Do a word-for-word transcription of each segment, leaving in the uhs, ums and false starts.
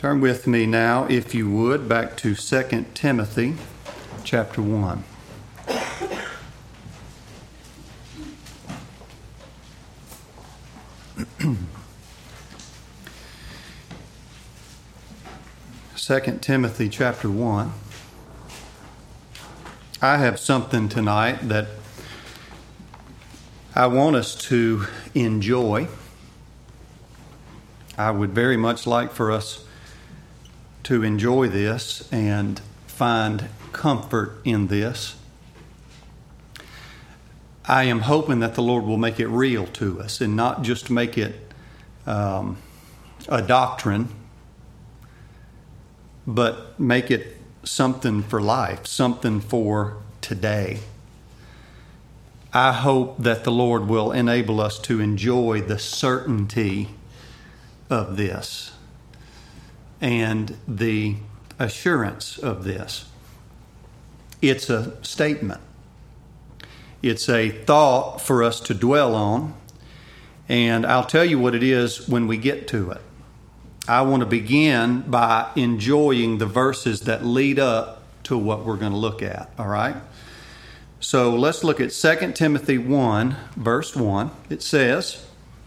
Turn with me now, if you would, back to Second Timothy chapter one. Second Timothy chapter one. I have something tonight that I want us to enjoy. I would very much like for us to enjoy this and find comfort in this. I am hoping that the Lord will make it real to us and not just make it um, a doctrine, but make it something for life, something for today. I hope that the Lord will enable us to enjoy the certainty of this and the assurance of this. It's a statement. It's a thought for us to dwell on, and I'll tell you what it is when we get to it. I want to begin by enjoying the verses that lead up to what we're going to look at, all right? So let's look at Second Timothy one, verse one. It says,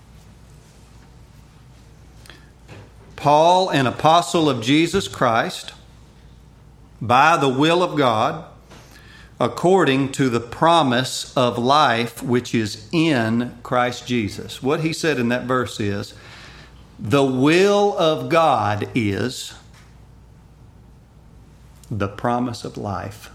Paul, an apostle of Jesus Christ, by the will of God, according to the promise of life which is in Christ Jesus. What he said in that verse is, the will of God is the promise of life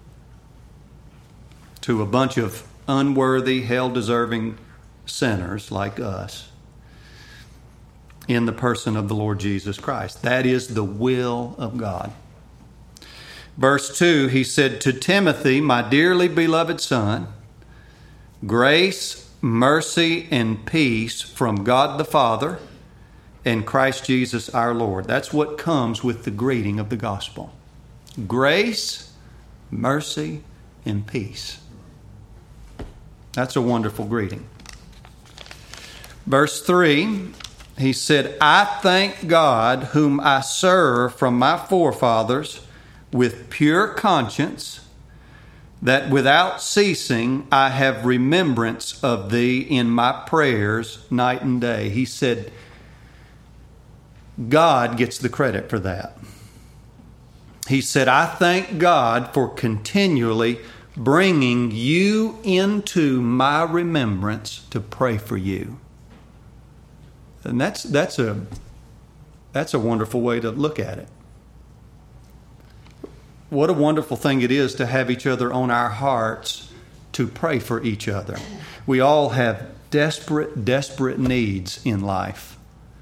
to a bunch of unworthy, hell-deserving sinners like us in the person of the Lord Jesus Christ. That is the will of God. Verse two, he said, to Timothy, my dearly beloved son, grace, mercy, and peace from God the Father and Christ Jesus our Lord. That's what comes with the greeting of the gospel. Grace, mercy, and peace. That's a wonderful greeting. Verse three, he said, I thank God whom I serve from my forefathers with pure conscience, that without ceasing I have remembrance of thee in my prayers night and day. He said, God gets the credit for that. He said, I thank God for continually bringing you into my remembrance to pray for you. And that's that's a that's a wonderful way to look at it. What a wonderful thing it is to have each other on our hearts to pray for each other. We all have desperate, desperate needs in life.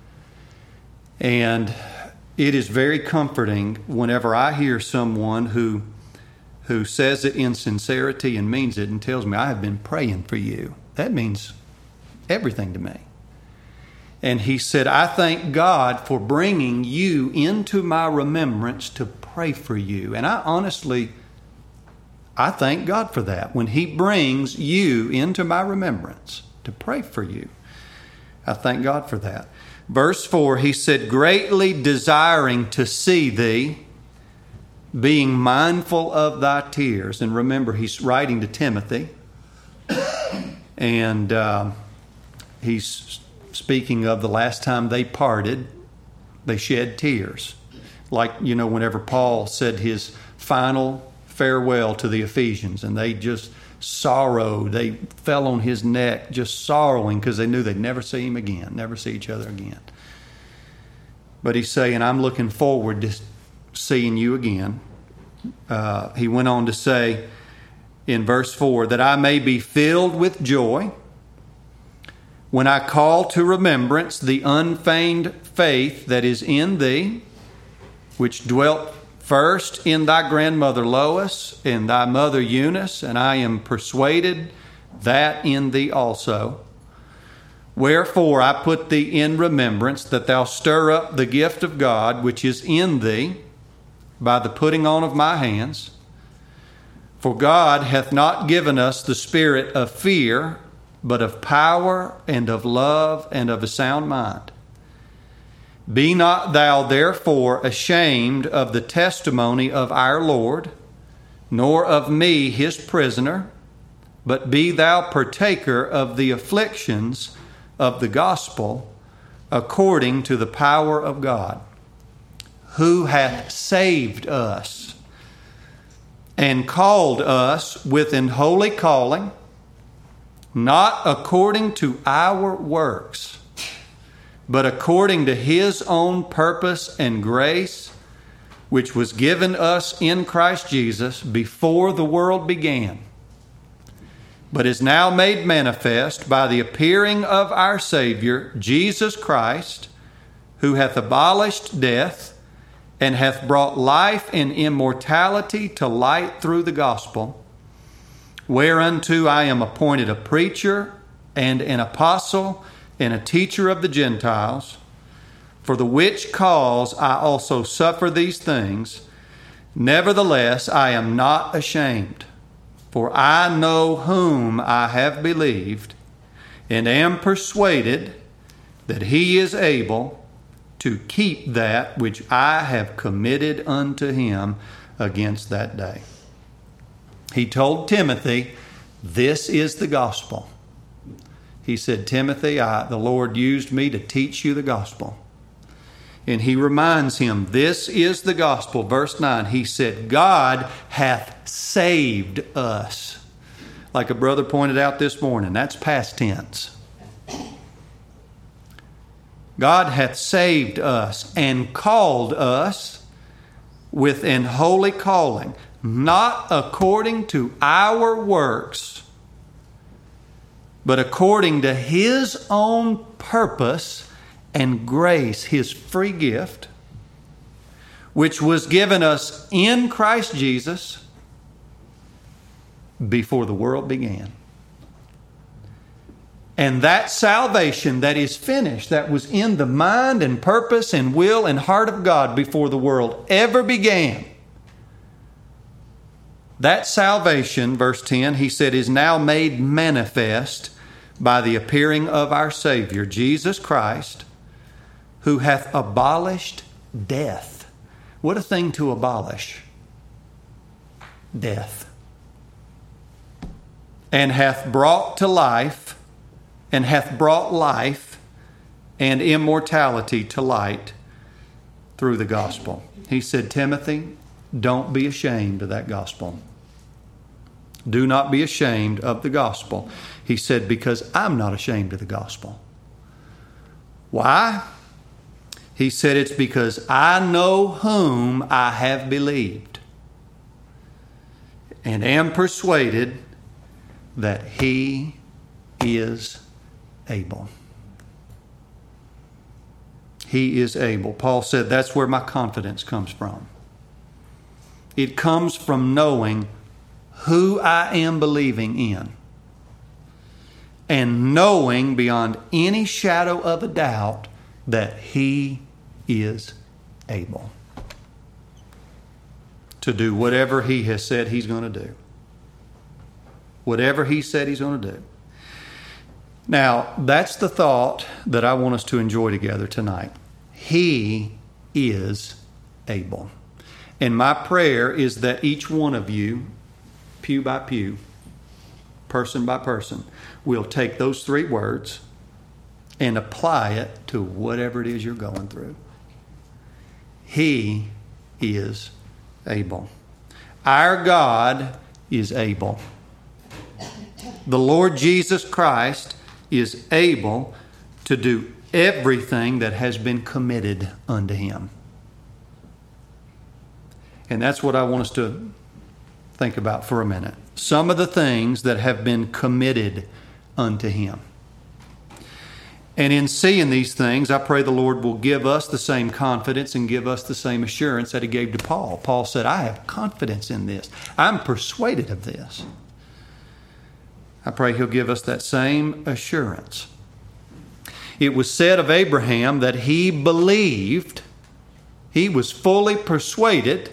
And it is very comforting whenever I hear someone who who says it in sincerity and means it and tells me, I have been praying for you. That means everything to me. And he said, I thank God for bringing you into my remembrance to pray for you. And I honestly, I thank God for that. When he brings you into my remembrance to pray for you, I thank God for that. Verse four, he said, greatly desiring to see thee, being mindful of thy tears. And remember, he's writing to Timothy. And uh, he's speaking of the last time they parted, they shed tears. Like, you know, whenever Paul said his final farewell to the Ephesians, and they just sorrowed. They fell on his neck, just sorrowing because they knew they'd never see him again, never see each other again. But he's saying, I'm looking forward to seeing you again. Uh, he went on to say in verse four, that I may be filled with joy when I call to remembrance the unfeigned faith that is in thee, which dwelt first in thy grandmother Lois and thy mother Eunice, and I am persuaded that in thee also. Wherefore I put thee in remembrance, that thou stir up the gift of God which is in thee by the putting on of my hands. For God hath not given us the spirit of fear, but of power and of love and of a sound mind. Be not thou therefore ashamed of the testimony of our Lord, nor of me his prisoner, but be thou partaker of the afflictions of the gospel according to the power of God, who hath saved us and called us with an holy calling, not according to our works, but according to his own purpose and grace, which was given us in Christ Jesus before the world began, but is now made manifest by the appearing of our Savior, Jesus Christ, who hath abolished death and hath brought life and immortality to light through the gospel, whereunto I am appointed a preacher and an apostle and a teacher of the Gentiles, for the which cause I also suffer these things. Nevertheless, I am not ashamed, for I know whom I have believed, and am persuaded that he is able to keep that which I have committed unto him against that day. He told Timothy, this is the gospel. He said, Timothy, I, the Lord used me to teach you the gospel. And he reminds him, this is the gospel. Verse nine, he said, God hath saved us. Like a brother pointed out this morning, that's past tense. God hath saved us and called us with an holy calling, not according to our works, but according to his own purpose and grace, his free gift, which was given us in Christ Jesus before the world began. And that salvation that is finished, that was in the mind and purpose and will and heart of God before the world ever began, that salvation, verse ten, he said, is now made manifest by the appearing of our Savior, Jesus Christ, who hath abolished death. What a thing to abolish. Death. And hath brought to life, and hath brought life and immortality to light through the gospel. He said, Timothy, don't be ashamed of that gospel. Do not be ashamed of the gospel. He said, because I'm not ashamed of the gospel. Why? He said, it's because I know whom I have believed, and am persuaded that he is able. He is able. Paul said, that's where my confidence comes from. It comes from knowing who I am believing in, and knowing beyond any shadow of a doubt that he is able to do whatever he has said he's going to do. Whatever he said he's going to do. Now, that's the thought that I want us to enjoy together tonight. He is able. And my prayer is that each one of you, pew by pew, person by person, will take those three words and apply it to whatever it is you're going through. He is able. Our God is able. The Lord Jesus Christ is able to do everything that has been committed unto him. And that's what I want us to think about for a minute. Some of the things that have been committed unto him. And in seeing these things, I pray the Lord will give us the same confidence and give us the same assurance that he gave to Paul. Paul said, I have confidence in this. I'm persuaded of this. I pray he'll give us that same assurance. It was said of Abraham that he believed, he was fully persuaded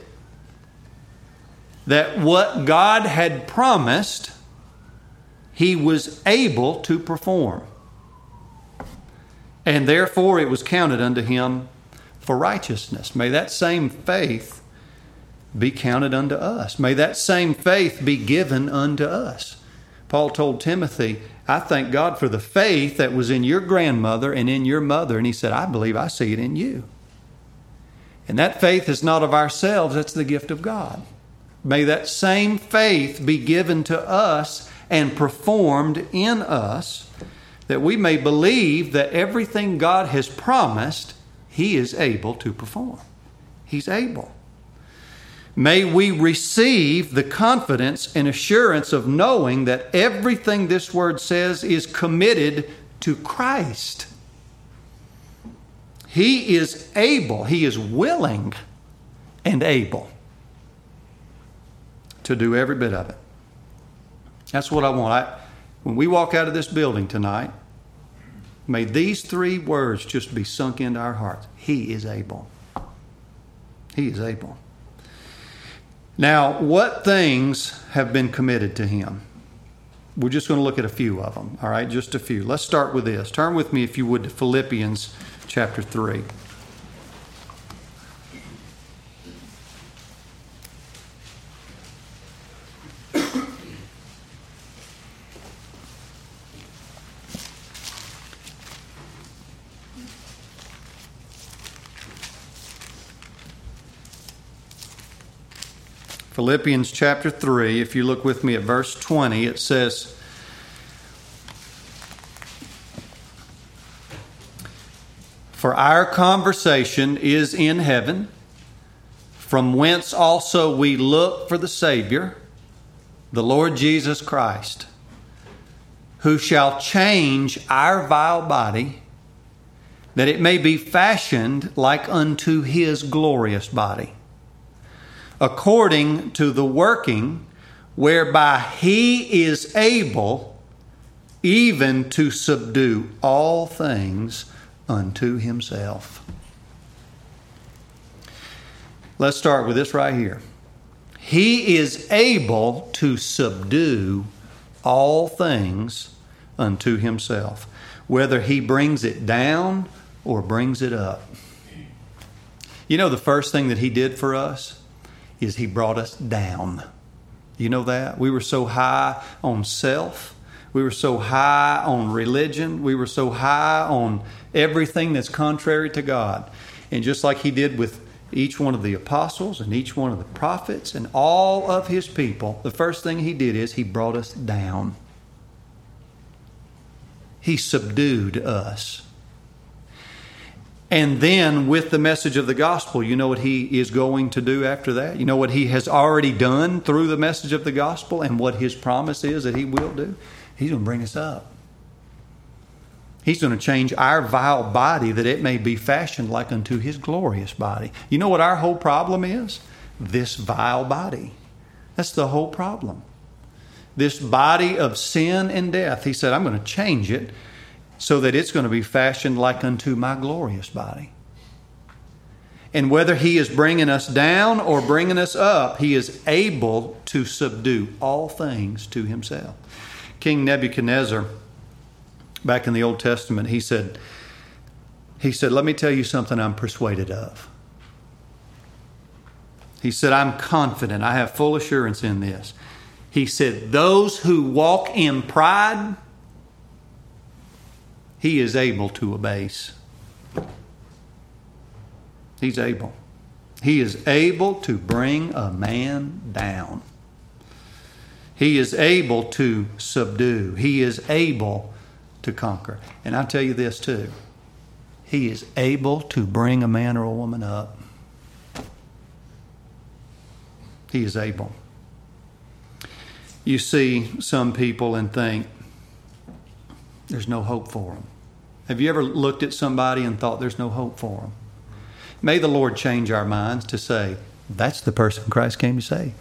that what God had promised, he was able to perform. And therefore it was counted unto him for righteousness. May that same faith be counted unto us. May that same faith be given unto us. Paul told Timothy, I thank God for the faith that was in your grandmother and in your mother. And he said, I believe I see it in you. And that faith is not of ourselves, it's the gift of God. May that same faith be given to us and performed in us, that we may believe that everything God has promised, He is able to perform. He's able. May we receive the confidence and assurance of knowing that everything this word says is committed to Christ. He is able, He is willing and able to do every bit of it. That's what I want. I, when we walk out of this building tonight, may these three words just be sunk into our hearts. He is able. He is able. Now, what things have been committed to Him? We're just going to look at a few of them, all right? Just a few. Let's start with this. Turn with me, if you would, to Philippians chapter three. Philippians chapter three, if you look with me at verse twenty, it says, For our conversation is in heaven, from whence also we look for the Savior, the Lord Jesus Christ, who shall change our vile body, that it may be fashioned like unto His glorious body, according to the working whereby He is able even to subdue all things unto Himself. Let's start with this right here. He is able to subdue all things unto Himself, whether He brings it down or brings it up. You know, the first thing that He did for us is He brought us down. You know that? We were so high on self. We were so high on religion. We were so high on everything that's contrary to God. And just like He did with each one of the apostles and each one of the prophets and all of His people, the first thing He did is He brought us down. He subdued us. And then with the message of the gospel, you know what He is going to do after that? You know what He has already done through the message of the gospel and what His promise is that He will do? He's going to bring us up. He's going to change our vile body that it may be fashioned like unto His glorious body. You know what our whole problem is? This vile body. That's the whole problem. This body of sin and death. He said, I'm going to change it so that it's going to be fashioned like unto my glorious body. And whether He is bringing us down or bringing us up, He is able to subdue all things to Himself. King Nebuchadnezzar, back in the Old Testament, he said, he said, let me tell you something I'm persuaded of. He said, I'm confident. I have full assurance in this. He said, those who walk in pride, He is able to abase. He's able. He is able to bring a man down. He is able to subdue. He is able to conquer. And I tell you this too. He is able to bring a man or a woman up. He is able. You see some people and think, there's no hope for them. Have you ever looked at somebody and thought there's no hope for them? May the Lord change our minds to say, that's the person Christ came to save.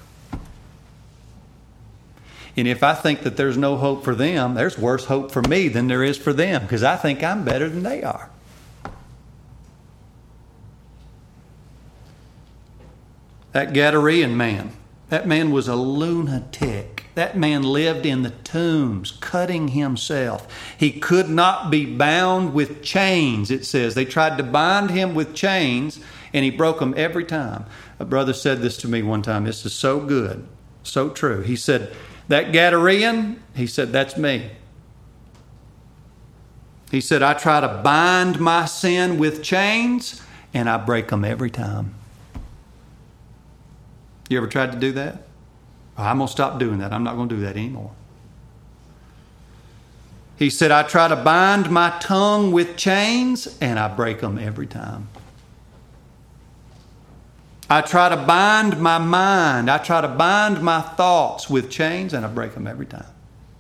And if I think that there's no hope for them, there's worse hope for me than there is for them, because I think I'm better than they are. That Gadarean man, that man was a lunatic. That man lived in the tombs, cutting himself. He could not be bound with chains, it says. They tried to bind him with chains, and he broke them every time. A brother said this to me one time. This is so good, so true. He said, that Gadarean, he said, that's me. He said, I try to bind my sin with chains, and I break them every time. You ever tried to do that? I'm going to stop doing that. I'm not going to do that anymore. He said, I try to bind my tongue with chains, and I break them every time. I try to bind my mind. I try to bind my thoughts with chains, and I break them every time.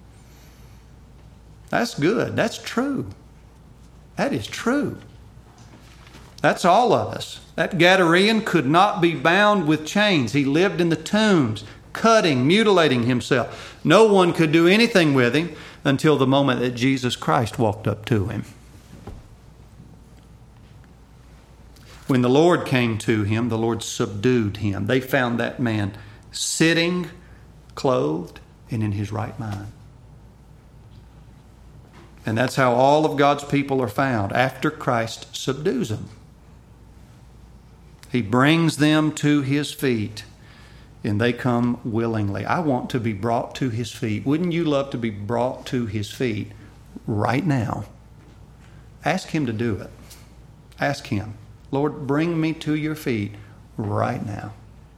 That's good. That's true. That is true. That's all of us. That Gadarean could not be bound with chains. He lived in the tombs, cutting, mutilating himself. No one could do anything with him until the moment that Jesus Christ walked up to him. When the Lord came to him, the Lord subdued him. They found that man sitting, clothed, and in his right mind. And that's how all of God's people are found, after Christ subdues them. He brings them to his feet, and they come willingly. I want to be brought to his feet. Wouldn't you love to be brought to his feet right now? Ask him to do it. Ask him, Lord, bring me to your feet right now.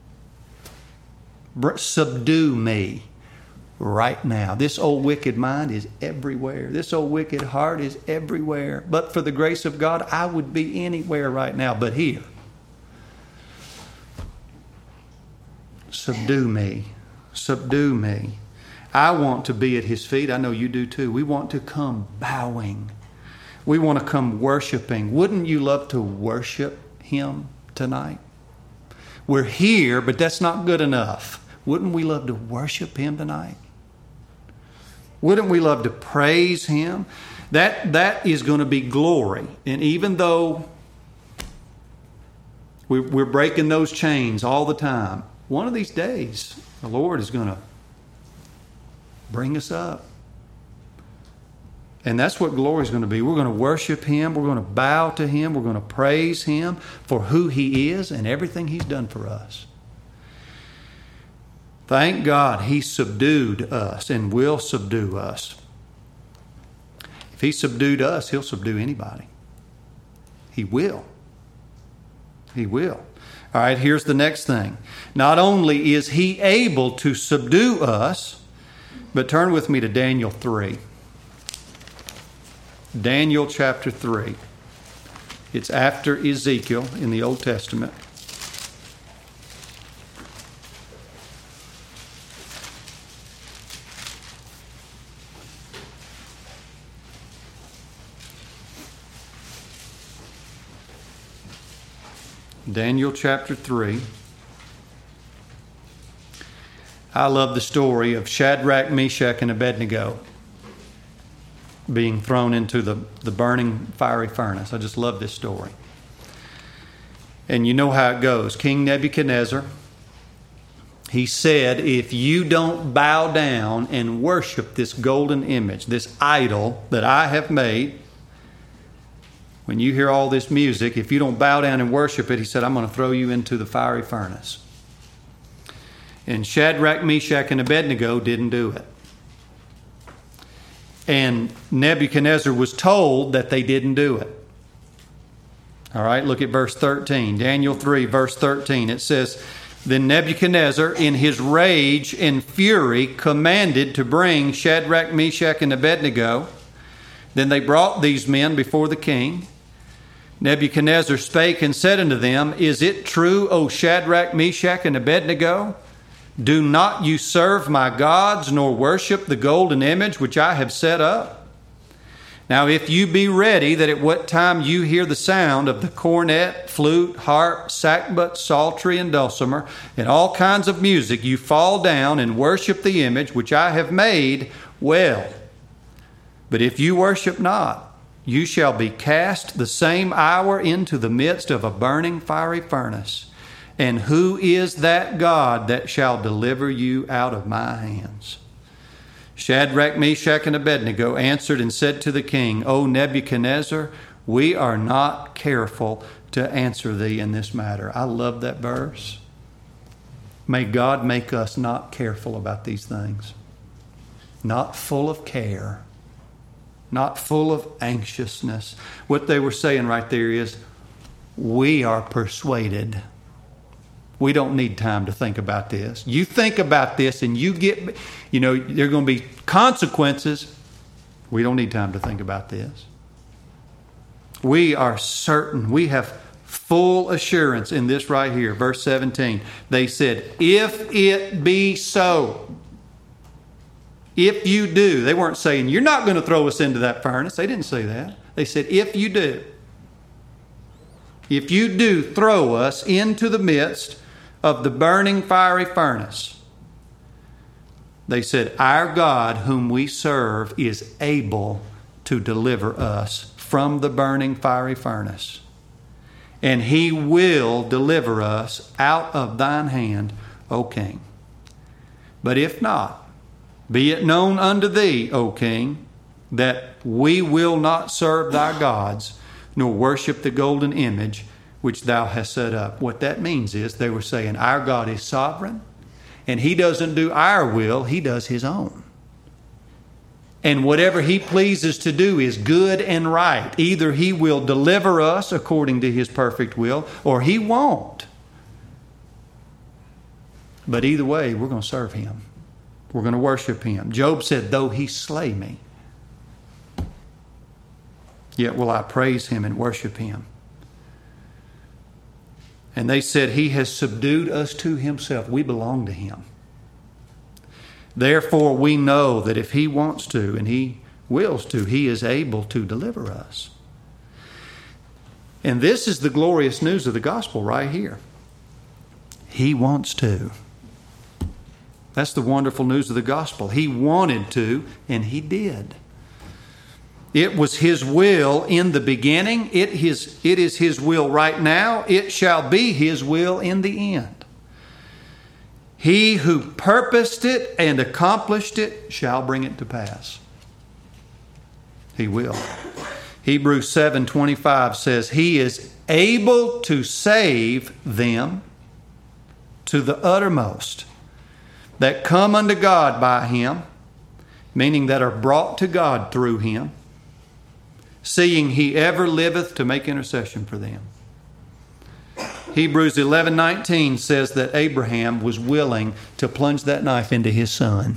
Subdue me right now. This old wicked mind is everywhere. This old wicked heart is everywhere. But for the grace of God, I would be anywhere right now but here. Subdue me. Subdue me. I want to be at his feet. I know you do too. We want to come bowing. We want to come worshiping. Wouldn't you love to worship him tonight? We're here, but that's not good enough. Wouldn't we love to worship him tonight? Wouldn't we love to praise him? That, that is going to be glory. And even though we're, we're breaking those chains all the time, one of these days, the Lord is going to bring us up. And that's what glory is going to be. We're going to worship him. We're going to bow to him. We're going to praise him for who he is and everything he's done for us. Thank God he subdued us and will subdue us. If he subdued us, he'll subdue anybody. He will. He will. All right, here's the next thing. Not only is he able to subdue us, but turn with me to Daniel three. Daniel chapter three. It's after Ezekiel in the Old Testament. Daniel chapter three. I love the story of Shadrach, Meshach, and Abednego being thrown into the, the burning fiery furnace. I just love this story. And you know how it goes. King Nebuchadnezzar, he said, if you don't bow down and worship this golden image, this idol that I have made, when you hear all this music, if you don't bow down and worship it, he said, I'm going to throw you into the fiery furnace. And Shadrach, Meshach, and Abednego didn't do it. And Nebuchadnezzar was told that they didn't do it. All right, look at verse thirteen. Daniel three, verse thirteen. It says, then Nebuchadnezzar, in his rage and fury, commanded to bring Shadrach, Meshach, and Abednego. Then they brought these men before the king. Nebuchadnezzar spake and said unto them, is it true, O Shadrach, Meshach, and Abednego? Do not you serve my gods, nor worship the golden image which I have set up? Now if you be ready, that at what time you hear the sound of the cornet, flute, harp, sackbut, psaltery, and dulcimer, and all kinds of music, you fall down and worship the image which I have made, well. But if you worship not, you shall be cast the same hour into the midst of a burning fiery furnace. And who is that God that shall deliver you out of my hands? Shadrach, Meshach, and Abednego answered and said to the king, O Nebuchadnezzar, we are not careful to answer thee in this matter. I love that verse. May God make us not careful about these things. Not full of care. Not full of anxiousness. What they were saying right there is, we are persuaded. We don't need time to think about this. You think about this and you get, you know, there are going to be consequences. We don't need time to think about this. We are certain. We have full assurance in this right here. Verse seventeen. They said, if it be so. If you do. They weren't saying, you're not going to throw us into that furnace. They didn't say that. They said, if you do. If you do throw us into the midst of the burning fiery furnace. They said, our God whom we serve is able to deliver us from the burning fiery furnace. And he will deliver us out of thine hand, O king. But if not, be it known unto thee, O king, that we will not serve thy gods, nor worship the golden image which thou hast set up. What that means is they were saying, our God is sovereign, and he doesn't do our will, he does his own. And whatever he pleases to do is good and right. Either he will deliver us according to his perfect will, or he won't. But either way, we're going to serve him. We're going to worship him. Job said, though he slay me, yet will I praise him and worship him. And they said, he has subdued us to himself. We belong to him. Therefore, we know that if he wants to and he wills to, he is able to deliver us. And this is the glorious news of the gospel right here. He wants to. That's the wonderful news of the gospel. He wanted to, and he did. It was his will in the beginning. It is, it is his will right now. It shall be his will in the end. He who purposed it and accomplished it shall bring it to pass. He will. Hebrews seven twenty-five says, he is able to save them to the uttermost that come unto God by him, meaning that are brought to God through him, seeing he ever liveth to make intercession for them. Hebrews eleven nineteen says that Abraham was willing to plunge that knife into his son.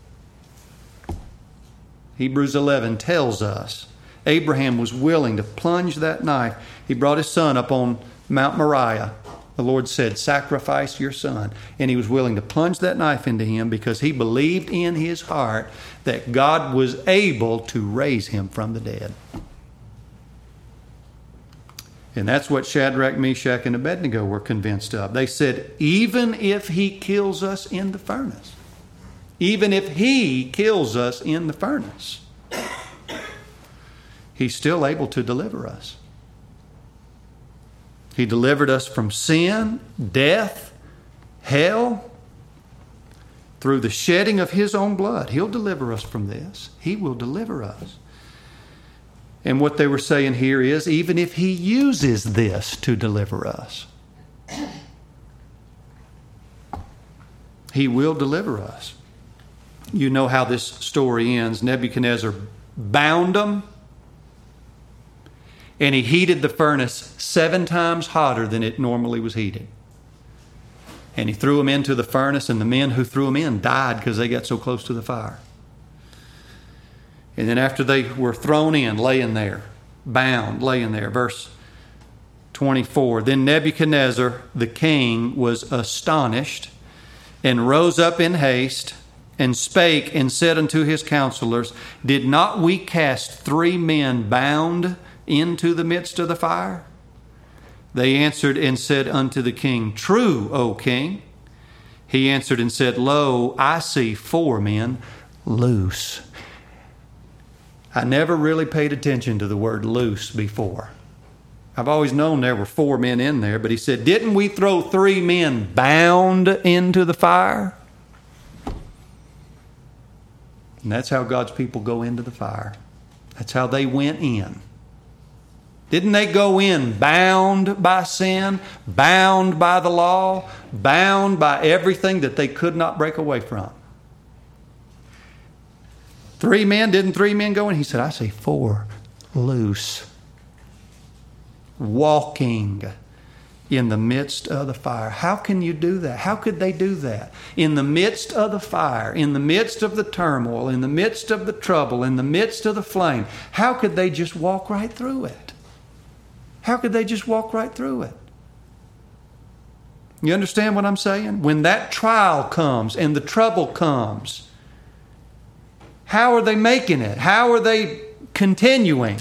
Hebrews eleven tells us Abraham was willing to plunge that knife. He brought his son up on Mount Moriah. The Lord said, sacrifice your son. And he was willing to plunge that knife into him because he believed in his heart that God was able to raise him from the dead. And that's what Shadrach, Meshach, and Abednego were convinced of. They said, even if he kills us in the furnace, even if he kills us in the furnace, he's still able to deliver us. He delivered us from sin, death, hell, through the shedding of his own blood. He'll deliver us from this. He will deliver us. And what they were saying here is, even if he uses this to deliver us, he will deliver us. You know how this story ends. Nebuchadnezzar bound them, and he heated the furnace seven times hotter than it normally was heated. And he threw them into the furnace, and the men who threw them in died because they got so close to the fire. And then after they were thrown in, laying there, bound, laying there, verse twenty-four, then Nebuchadnezzar the king was astonished and rose up in haste and spake and said unto his counselors, did not we cast three men bound into the midst of the fire? They answered and said unto the king, true, O king. He answered and said, lo, I see four men loose. I never really paid attention to the word loose before. I've always known there were four men in there, but he said, didn't we throw three men bound into the fire? And that's how God's people go into the fire. That's how they went in. Didn't they go in bound by sin, bound by the law, bound by everything that they could not break away from? Three men, didn't three men go in? He said, I see four loose, walking in the midst of the fire. How can you do that? How could they do that? In the midst of the fire, in the midst of the turmoil, in the midst of the trouble, in the midst of the flame, how could they just walk right through it? How could they just walk right through it? You understand what I'm saying? When that trial comes and the trouble comes, how are they making it? How are they continuing?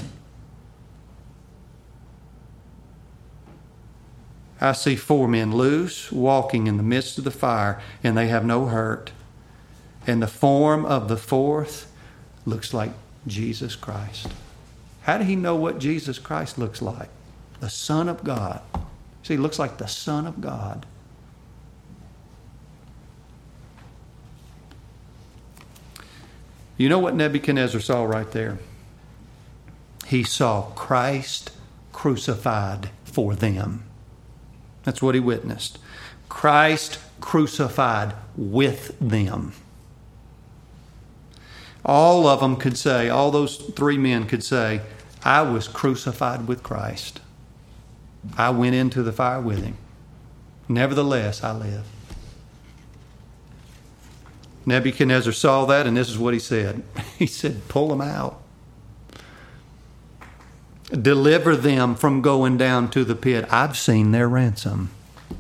I see four men loose, walking in the midst of the fire, and they have no hurt. And the form of the fourth looks like Jesus Christ. How did he know what Jesus Christ looks like? The Son of God. See, he looks like the Son of God. You know what Nebuchadnezzar saw right there? He saw Christ crucified for them. That's what he witnessed. Christ crucified with them. All of them could say, all those three men could say, I was crucified with Christ. I went into the fire with him. Nevertheless, I live. Nebuchadnezzar saw that, and this is what he said. He said, pull them out. Deliver them from going down to the pit. I've seen their ransom.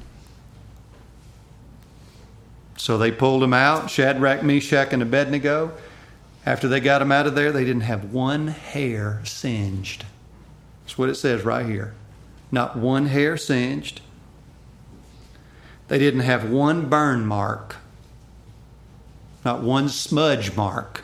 So they pulled them out, Shadrach, Meshach, and Abednego. After they got them out of there, they didn't have one hair singed. That's what it says right here. Not one hair singed. They didn't have one burn mark. Not one smudge mark.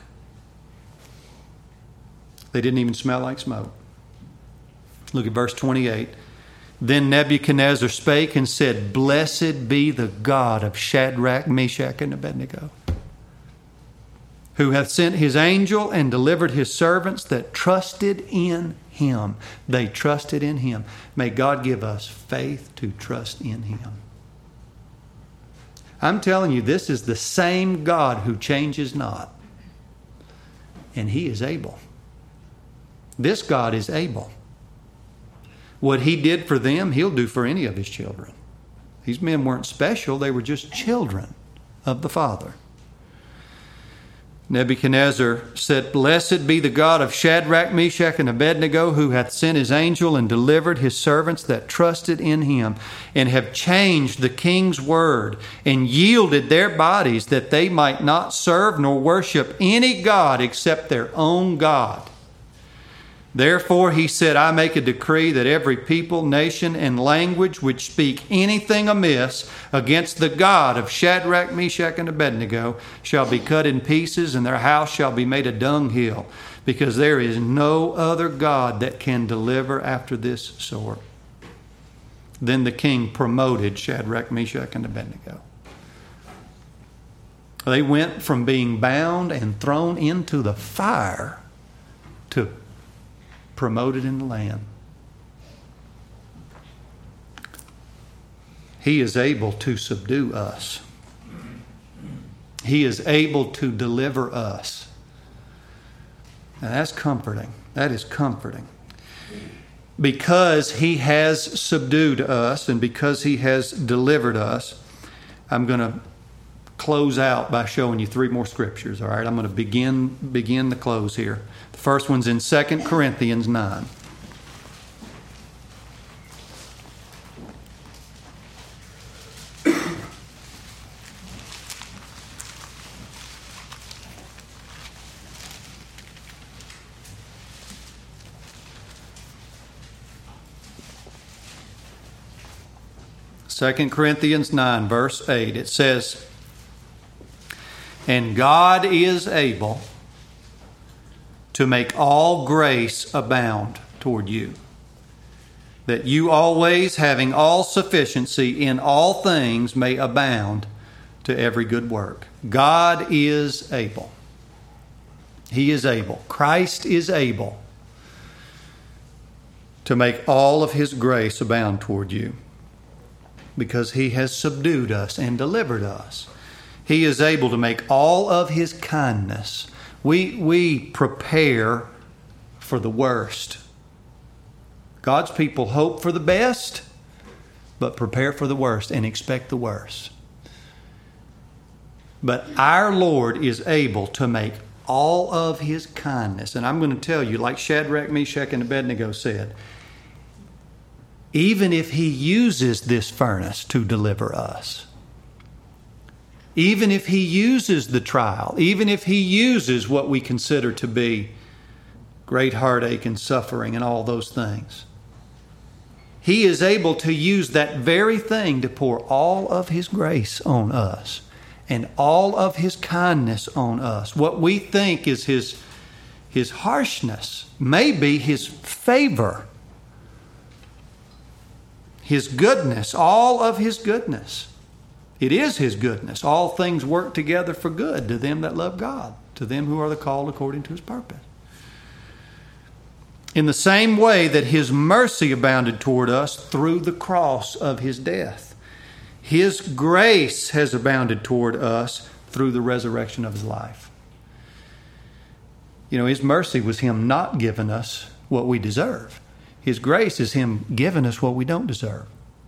They didn't even smell like smoke. Look at verse twenty-eight. Then Nebuchadnezzar spake and said, Blessed be the God of Shadrach, Meshach, and Abednego, who hath sent his angel and delivered his servants that trusted in him. They trusted in him. May God give us faith to trust in him. I'm telling you, this is the same God who changes not. And he is able. This God is able. What he did for them, he'll do for any of his children. These men weren't special. They were just children of the Father. Nebuchadnezzar said, Blessed be the God of Shadrach, Meshach, and Abednego, who hath sent his angel and delivered his servants that trusted in him, and have changed the king's word, and yielded their bodies that they might not serve nor worship any god except their own God. Therefore he said, I make a decree that every people, nation, and language which speak anything amiss against the God of Shadrach, Meshach, and Abednego shall be cut in pieces, and their house shall be made a dunghill, because there is no other God that can deliver after this sort. Then the king promoted Shadrach, Meshach, and Abednego. They went from being bound and thrown into the fire to promoted in the land. He is able to subdue us. He is able to deliver us. Now that's comforting. That is comforting. Because he has subdued us and because he has delivered us, I'm going to close out by showing you three more scriptures. All right, I'm going to begin begin the close here. The first one's in Second Corinthians nine. Second Corinthians nine, verse eight. It says, And God is able to make all grace abound toward you, that you always, having all sufficiency in all things, may abound to every good work. God is able. He is able. Christ is able to make all of His grace abound toward you because He has subdued us and delivered us. He is able to make all of His kindness. We, we prepare for the worst. God's people hope for the best, but prepare for the worst and expect the worst. But our Lord is able to make all of His kindness. And I'm going to tell you, like Shadrach, Meshach, and Abednego said, even if He uses this furnace to deliver us, even if He uses the trial, even if He uses what we consider to be great heartache and suffering and all those things, He is able to use that very thing to pour all of His grace on us and all of His kindness on us. What we think is His, His harshness may be His favor, His goodness, all of His goodness. It is His goodness. All things work together for good to them that love God, to them who are the called according to His purpose. In the same way that His mercy abounded toward us through the cross of His death, His grace has abounded toward us through the resurrection of His life. You know, His mercy was Him not giving us what we deserve. His grace is Him giving us what we don't deserve.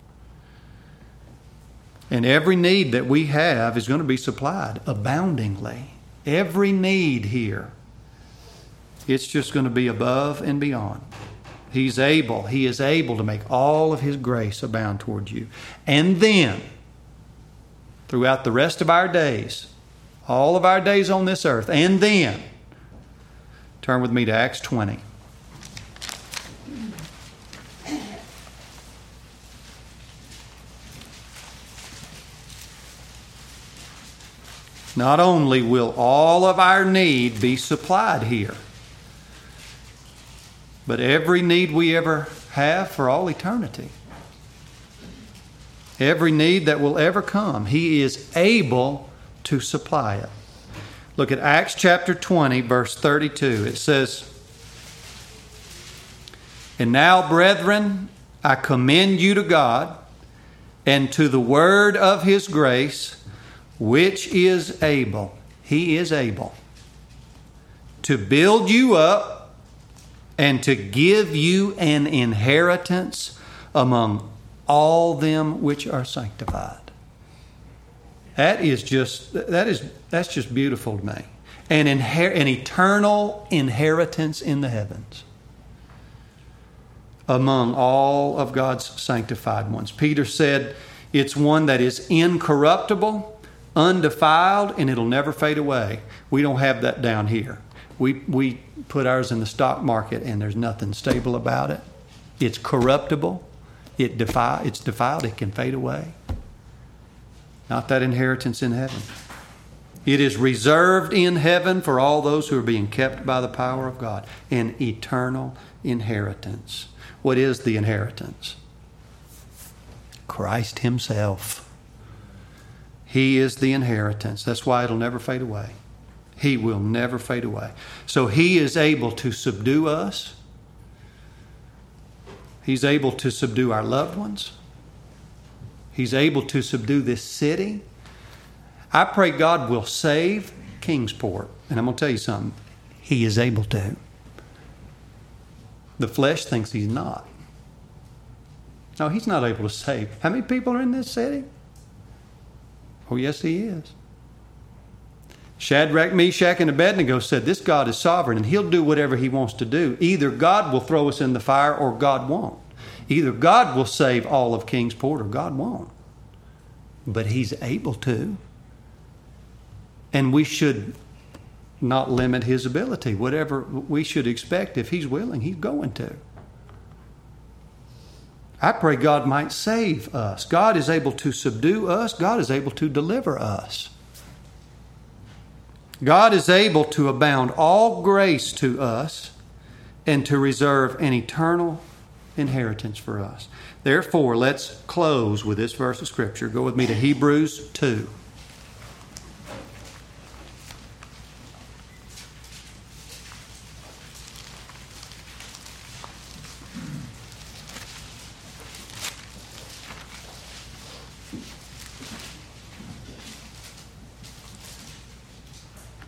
And every need that we have is going to be supplied aboundingly. Every need here. It's just going to be above and beyond. He's able. He is able to make all of His grace abound toward you. And then, throughout the rest of our days, all of our days on this earth, and then, turn with me to Acts twenty. Not only will all of our need be supplied here, but every need we ever have for all eternity, every need that will ever come, He is able to supply it. Look at Acts chapter twenty, verse thirty-two. It says, "And now, brethren, I commend you to God and to the word of His grace, which is able," He is able, "to build you up and to give you an inheritance among all them which are sanctified." That is just, that is, that's just beautiful to me. An, inher- an eternal inheritance in the heavens among all of God's sanctified ones. Peter said it's one that is incorruptible, undefiled, and it'll never fade away. We don't have that down here. We we put ours in the stock market and there's nothing stable about it. It's corruptible. It defi- it's defiled. It can fade away. Not that inheritance in heaven. It is reserved in heaven for all those who are being kept by the power of God. An eternal inheritance. What is the inheritance? Christ Himself. He is the inheritance. That's why it'll never fade away. He will never fade away. So He is able to subdue us. He's able to subdue our loved ones. He's able to subdue this city. I pray God will save Kingsport. And I'm going to tell you something. He is able to. The flesh thinks He's not. No, He's not able to save. How many people are in this city? Oh, yes, He is. Shadrach, Meshach, and Abednego said, this God is sovereign and He'll do whatever He wants to do. Either God will throw us in the fire or God won't. Either God will save all of Kingsport or God won't. But He's able to. And we should not limit His ability. Whatever we should expect, if He's willing, He's going to. I pray God might save us. God is able to subdue us. God is able to deliver us. God is able to abound all grace to us and to reserve an eternal inheritance for us. Therefore, let's close with this verse of Scripture. Go with me to Hebrews two.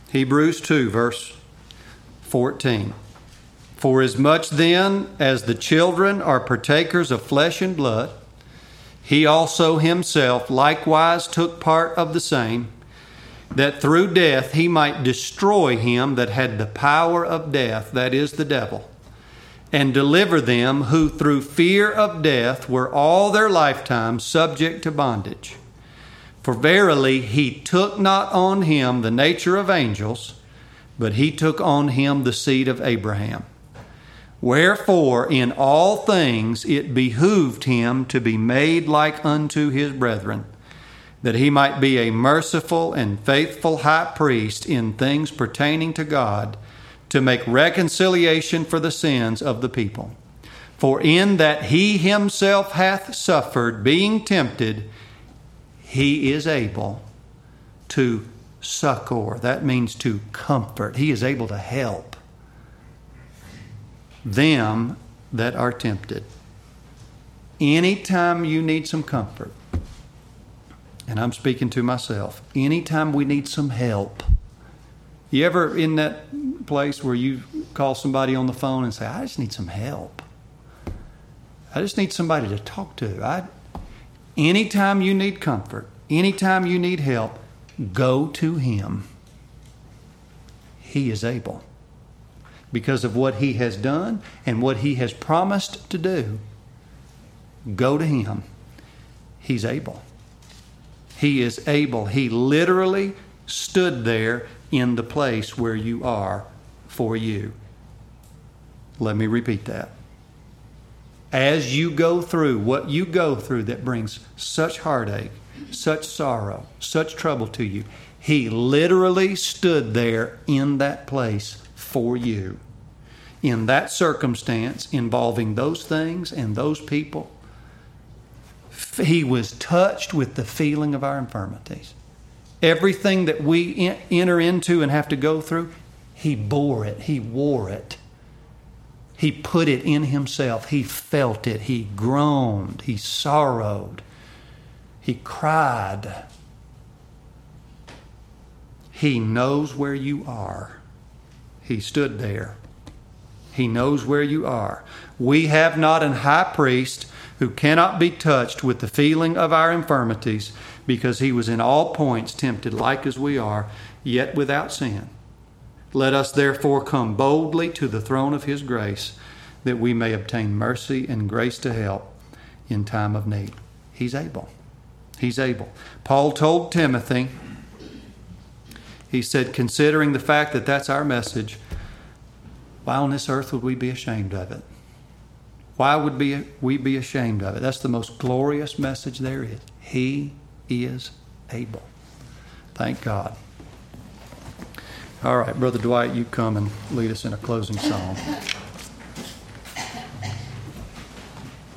Hebrews two, verse fourteen. For as much then as the children are partakers of flesh and blood, he also himself likewise took part of the same, that through death he might destroy him that had the power of death, that is, the devil, and deliver them who through fear of death were all their lifetime subject to bondage. For verily he took not on him the nature of angels, but he took on him the seed of Abraham. Wherefore in all things it behooved him to be made like unto his brethren, that he might be a merciful and faithful high priest in things pertaining to God, to make reconciliation for the sins of the people. For in that he himself hath suffered, being tempted, he is able to succor. That means to comfort. He is able to help them that are tempted. Anytime you need some comfort, and I'm speaking to myself, anytime we need some help, you ever in that place where you call somebody on the phone and say, I just need some help. I just need somebody to talk to. I, anytime you need comfort, anytime you need help, go to him. He is able. Because of what he has done and what he has promised to do, go to him. He's able. He is able. He literally stood there in the place where you are for you. Let me repeat that. As you go through what you go through that brings such heartache, such sorrow, such trouble to you, he literally stood there in that place for you. In that circumstance involving those things and those people, he was touched with the feeling of our infirmities. Everything that we enter into and have to go through, he bore it. He wore it. He put it in himself. He felt it. He groaned. He sorrowed. He cried. He knows where you are. He stood there. He knows where you are. We have not an high priest who cannot be touched with the feeling of our infirmities, because he was in all points tempted like as we are, yet without sin. Let us therefore come boldly to the throne of his grace, that we may obtain mercy and grace to help in time of need. He's able. He's able. Paul told Timothy, he said, considering the fact that that's our message, why on this earth would we be ashamed of it? Why would be, we be ashamed of it? That's the most glorious message there is. He is able. Thank God. All right, Brother Dwight, you come and lead us in a closing song.